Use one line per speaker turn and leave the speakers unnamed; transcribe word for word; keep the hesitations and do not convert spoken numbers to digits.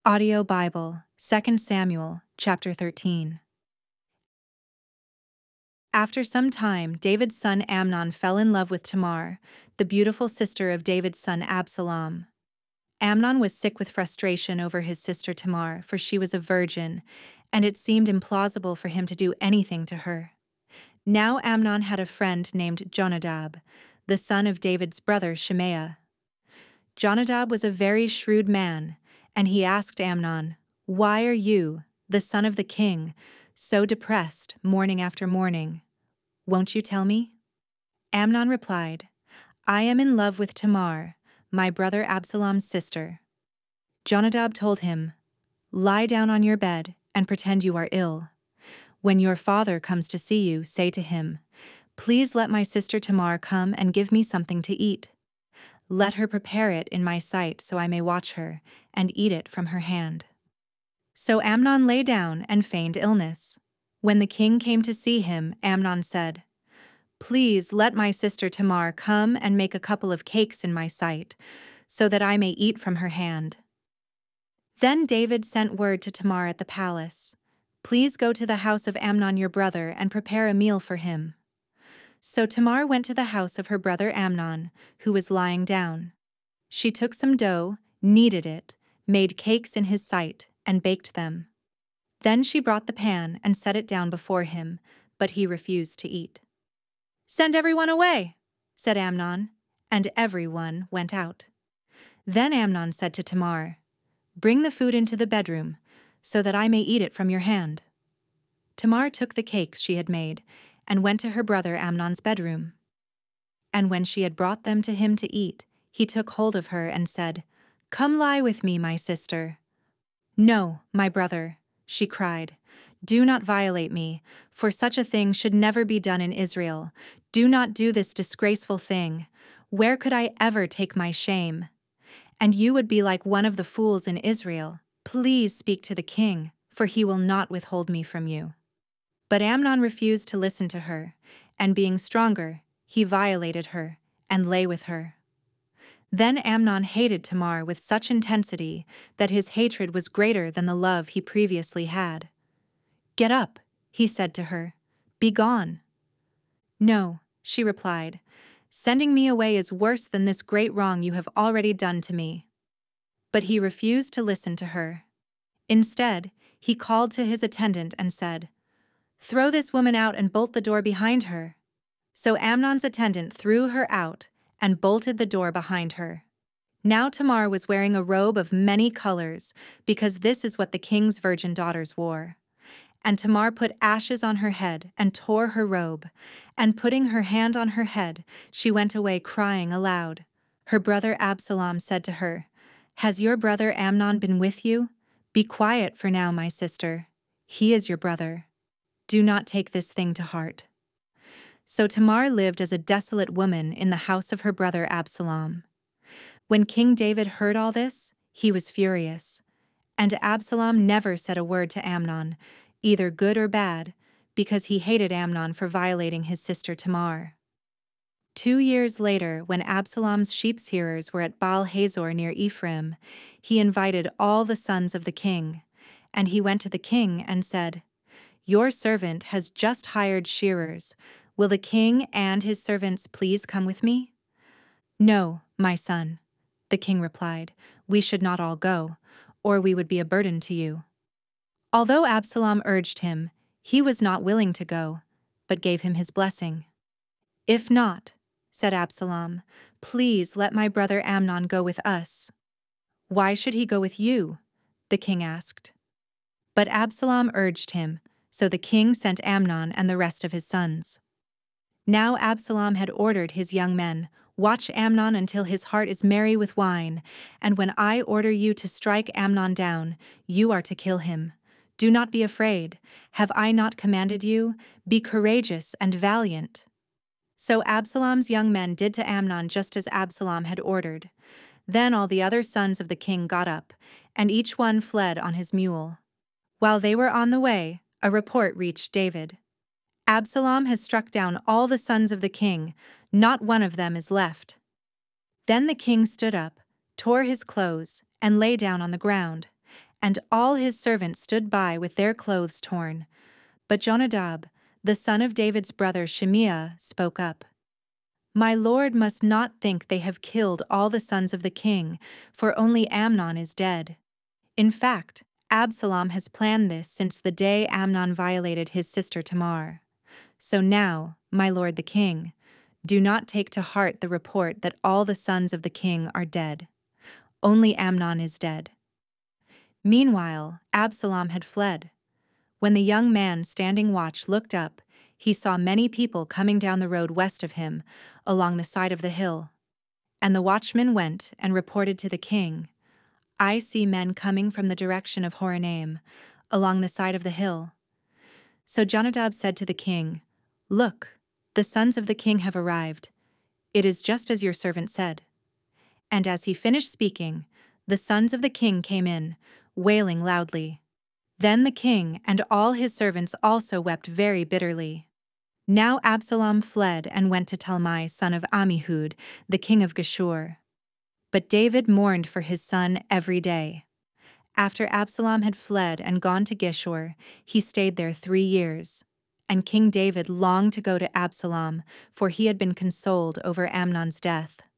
Audio Bible, Second Samuel, chapter thirteen. After some time, David's son Amnon fell in love with Tamar, the beautiful sister of David's son Absalom. Amnon was sick with frustration over his sister Tamar, for she was a virgin, and it seemed implausible for him to do anything to her. Now Amnon had a friend named Jonadab, the son of David's brother Shimea. Jonadab was a very shrewd man, and he asked Amnon, "Why are you, the son of the king, so depressed morning after morning? Won't you tell me?" Amnon replied, "I am in love with Tamar, my brother Absalom's sister." Jonadab told him, "Lie down on your bed and pretend you are ill. When your father comes to see you, say to him, 'Please let my sister Tamar come and give me something to eat. Let her prepare it in my sight so I may watch her and eat it from her hand.'" So Amnon lay down and feigned illness. When the king came to see him, Amnon said, "Please let my sister Tamar come and make a couple of cakes in my sight, so that I may eat from her hand." Then David sent word to Tamar at the palace, "Please go to the house of Amnon your brother and prepare a meal for him." So Tamar went to the house of her brother Amnon, who was lying down. She took some dough, kneaded it, made cakes in his sight, and baked them. Then she brought the pan and set it down before him, but he refused to eat. "Send everyone away," said Amnon, and everyone went out. Then Amnon said to Tamar, "Bring the food into the bedroom, so that I may eat it from your hand." Tamar took the cakes she had made and went to her brother Amnon's bedroom. And when she had brought them to him to eat, he took hold of her and said, "Come lie with me, my sister." "No, my brother," she cried, "do not violate me, for such a thing should never be done in Israel. Do not do this disgraceful thing. Where could I ever take my shame? And you would be like one of the fools in Israel. Please speak to the king, for he will not withhold me from you." But Amnon refused to listen to her, and being stronger, he violated her and lay with her. Then Amnon hated Tamar with such intensity that his hatred was greater than the love he previously had. "Get up," he said to her. "Be gone." "No," she replied, "sending me away is worse than this great wrong you have already done to me." But he refused to listen to her. Instead, he called to his attendant and said, "Throw this woman out and bolt the door behind her." So Amnon's attendant threw her out and bolted the door behind her. Now Tamar was wearing a robe of many colors, because this is what the king's virgin daughters wore. And Tamar put ashes on her head and tore her robe, and putting her hand on her head, she went away crying aloud. Her brother Absalom said to her, "Has your brother Amnon been with you? Be quiet for now, my sister. He is your brother. Do not take this thing to heart." So Tamar lived as a desolate woman in the house of her brother Absalom. When King David heard all this, he was furious. And Absalom never said a word to Amnon, either good or bad, because he hated Amnon for violating his sister Tamar. Two years later, when Absalom's sheep-shearers were at Baal-Hazor near Ephraim, he invited all the sons of the king, and he went to the king and said, "Your servant has just hired shearers. Will the king and his servants please come with me?" "No, my son," the king replied, "we should not all go, or we would be a burden to you." Although Absalom urged him, he was not willing to go, but gave him his blessing. "If not," said Absalom, "please let my brother Amnon go with us." "Why should he go with you?" the king asked. But Absalom urged him, so the king sent Amnon and the rest of his sons. Now Absalom had ordered his young men, "Watch Amnon until his heart is merry with wine, and when I order you to strike Amnon down, you are to kill him. Do not be afraid. Have I not commanded you? Be courageous and valiant." So Absalom's young men did to Amnon just as Absalom had ordered. Then all the other sons of the king got up, and each one fled on his mule. While they were on the way, a report reached David. "Absalom has struck down all the sons of the king, not one of them is left." Then the king stood up, tore his clothes, and lay down on the ground, and all his servants stood by with their clothes torn. But Jonadab, the son of David's brother Shimea, spoke up. My lord must not think they have killed all the sons of the king, for only Amnon is dead. In fact, Absalom has planned this since the day Amnon violated his sister Tamar. So now, my lord the king, do not take to heart the report that all the sons of the king are dead. Only Amnon is dead. Meanwhile, Absalom had fled. When the young man standing watch looked up, he saw many people coming down the road west of him, along the side of the hill. And the watchman went and reported to the king, I see men coming from the direction of Horonaim, along the side of the hill. So Jonadab said to the king, Look, the sons of the king have arrived. It is just as your servant said. And as he finished speaking, the sons of the king came in, wailing loudly. Then the king and all his servants also wept very bitterly. Now Absalom fled and went to Talmai, son of Ammihud, the king of Geshur. But David mourned for his son every day. After Absalom had fled and gone to Geshur, he stayed there three years. And King David longed to go to Absalom, for he had been consoled over Amnon's death.